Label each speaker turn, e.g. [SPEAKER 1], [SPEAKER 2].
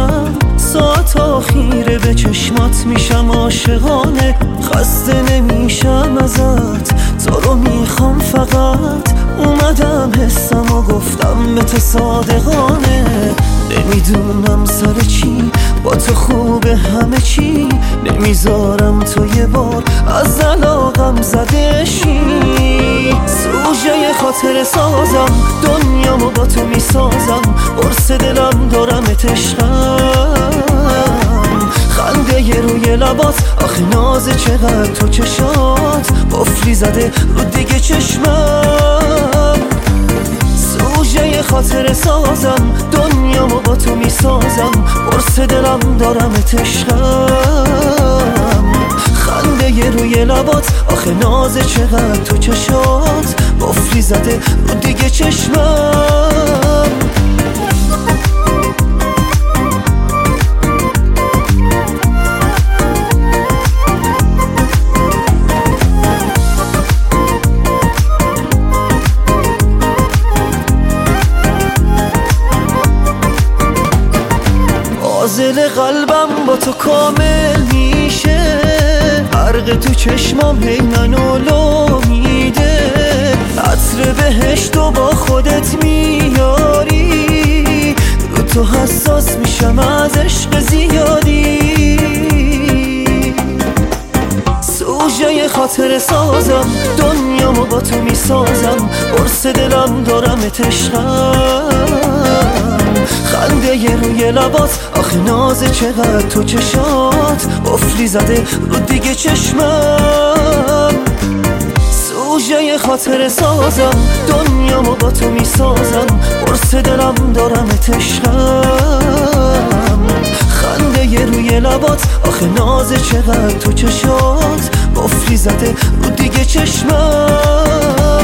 [SPEAKER 1] ساعت خیره به چشمات میشم عاشقانه، خسته نمیشم ازت، تو رو میخوام فقط. اومدم حسم و گفتم به تو صادقانه، نمیدونم سر چی با تو خوبه همه چی، نمیذارم تو یه بار از علاقم زده شی. سوژه خاطر سازم، دنیامو با تو میسازم، قرص دلم دارمت عشقم. خنده ی روی لبات، آخه ناز چقدر تو چشات، قفلی زده رو دیگه چشمم. سوژه خاطر سازم، دنیامو با تو میسازم، قرص دلم دارمت عشقم. خنده ی روی لبات، آخه ناز چقدر تو چشات، قفلی زده رو دیگه چشمم. عازل قلبم با تو کامل میشه، غرق تو چشمام هی منو لو میده، عطر بهشتو با خودت میاری، رو تو حساس میشم از عشق زیادی. سوژه خاطر سازم، دنیامو با تو میسازم، قرص دلم دارمت عشقم. خنده ی روی لبات، آخه ناز چقدر تو چشات، قفلی زده رو دیگه چشمم. سوژه خاطر سازم، دنیامو با تو میسازم، قرص دلم دارمت عشقم. خنده ی روی لبات، آخه ناز چقدر تو چشات، قفلی زده رو دیگه چشمم.